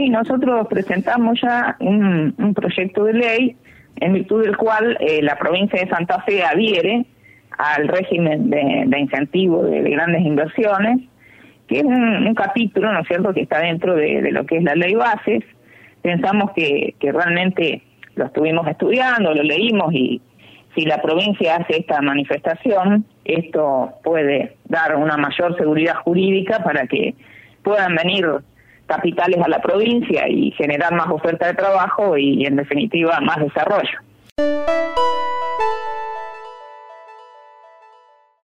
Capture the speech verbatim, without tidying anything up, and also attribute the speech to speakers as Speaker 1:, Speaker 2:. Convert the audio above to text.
Speaker 1: Sí, nosotros presentamos ya un, un proyecto de ley en virtud del cual eh, la provincia de Santa Fe adhiere al régimen de, de incentivo de, de grandes inversiones, que es un, un capítulo, ¿no es cierto?, que está dentro de, de lo que es la ley bases. Pensamos que, que realmente lo estuvimos estudiando, lo leímos, y si la provincia hace esta manifestación, esto puede dar una mayor seguridad jurídica para que puedan venir capitales a la provincia y generar más oferta de trabajo y, en definitiva, más desarrollo.